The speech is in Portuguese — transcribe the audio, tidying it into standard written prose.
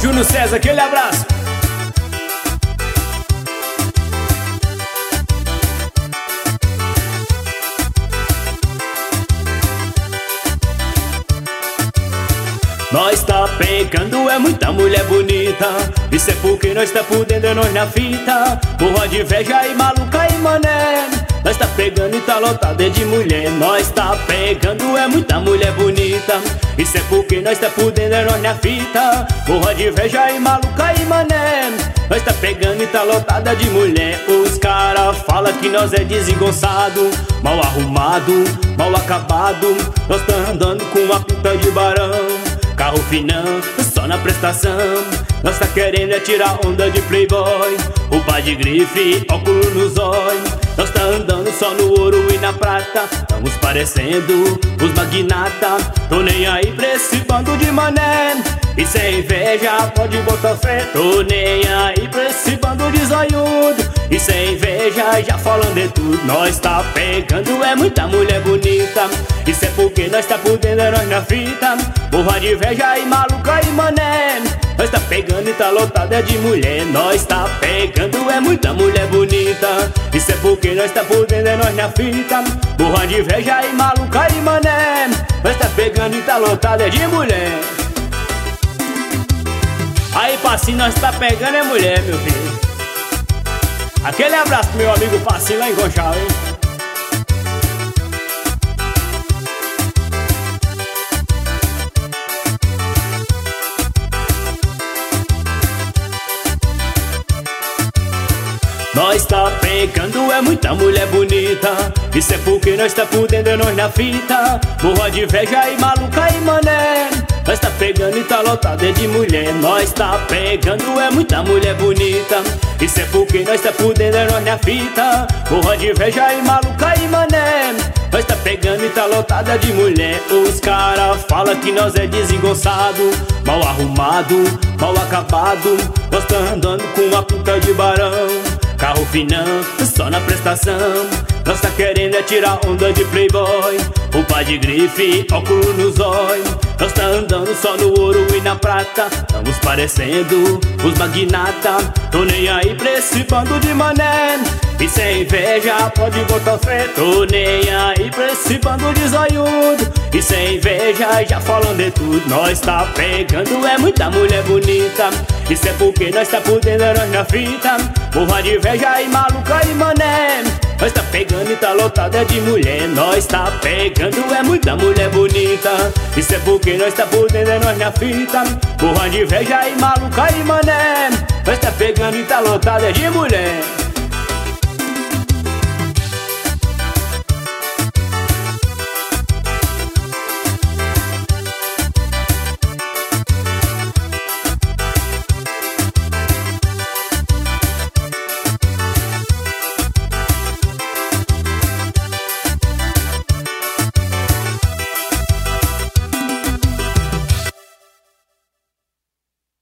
Júnior César, aquele abraço. Nós tá pegando é muita mulher bonita. Isso é porque nós tá por dentro, nós na fita. Porra de inveja e maluca e mané. Nós tá pegando e tá lotado de mulher. Nós tá pegando é muita mulher bonita. Isso é porque nós tá por dentro, nós na fita. Porra de inveja e maluca e mané. Nós tá pegando e tá lotada de mulher. Os cara fala que nós é desengonçado, mal arrumado, mal acabado. Nós tá andando com uma pinta de barão, carro finão, só na prestação. Nós tá querendo é tirar onda de playboy, roupa de grife, óculos no zóio. Nós tá andando só no ouro e na prata. Estamos parecendo os magnata. Tô nem aí pra esse bando de mané. E sem inveja pode botar fé. Tô nem aí pra esse bando de zoiudo. E sem inveja já falando de tudo. Nós tá pegando é muita mulher bonita. Isso é porque nós tá por dentro, nós na fita. Porra de inveja e maluca e mané. Nós tá pegando e tá lotada de mulher. Nós tá pegando é muita mulher bonita. Isso é porque nós tá por dentro, nós na fita. Porra de inveja e maluca e mané. Nós tá pegando e tá lotada de mulher. Aí, Passinho, nós tá pegando é mulher, meu filho. Aquele abraço pro meu amigo Passinho lá em Conchal, hein? Nós tá pegando é muita mulher bonita. Isso é porque nós tá por dentro, nós na fita. Porra de inveja e maluca e mané. Nós tá pegando e tá lotada de mulher. Nós tá pegando é muita mulher bonita. Isso é porque nós tá por dentro, nós na fita. Porra de inveja e maluca e mané. Nós tá pegando e tá lotada de mulher. Os cara fala que nós é desengonçado, mal arrumado, mal acabado. Nós tá andando com uma pinta de barão, carro finão, só na prestação. Nós tá querendo é tirar onda de playboy, roupa de grife, óculos no zóio. Nós tá andando só no ouro e na prata. Estamos parecendo os magnata. Tô nem aí pra esse bando de mané. E sem inveja pode botar fé. Tô nem aí pra esse bando de zoiudo. E sem inveja já falando de tudo. Nós tá pegando é muita mulher bonita. Isso é porque nós tá por dentro, nós na fita. Porra de inveja e maluca e mané. Nós tá pegando e tá lotada de mulher. Nós tá pegando é muita mulher bonita. Isso é porque nós tá por dentro, nós na fita. Porra de inveja e maluca e mané. Nós tá pegando e tá lotada de mulher.